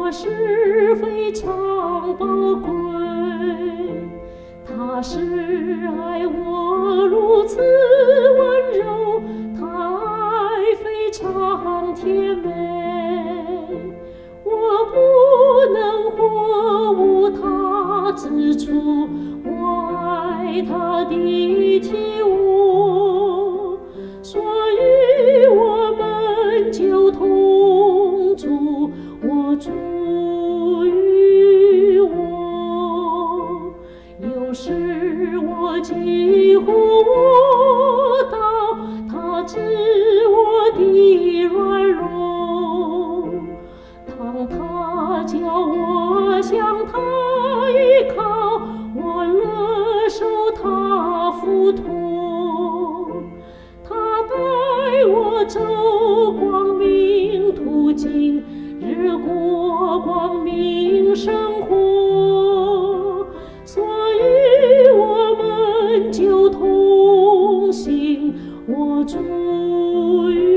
我是非常宝贵，他是爱我如此温柔，他爱非常甜美，我不能活无他之处，我爱他的体无，所以我们就同住，我主与我。有时我几乎卧倒，他知我的软弱，当他叫我向他依靠，我勒受他扶托，他带我走光明途径，日过光明生活，所以我们就同行，我主与